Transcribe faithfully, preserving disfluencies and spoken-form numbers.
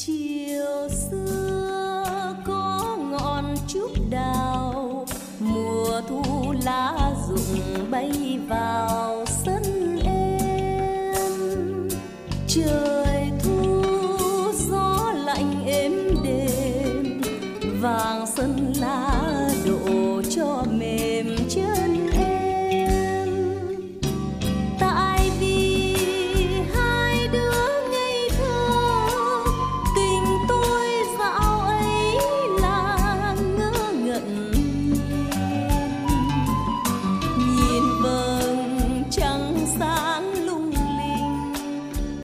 chiều xưa có ngọn trúc đào, mùa thu lá rụng bay vào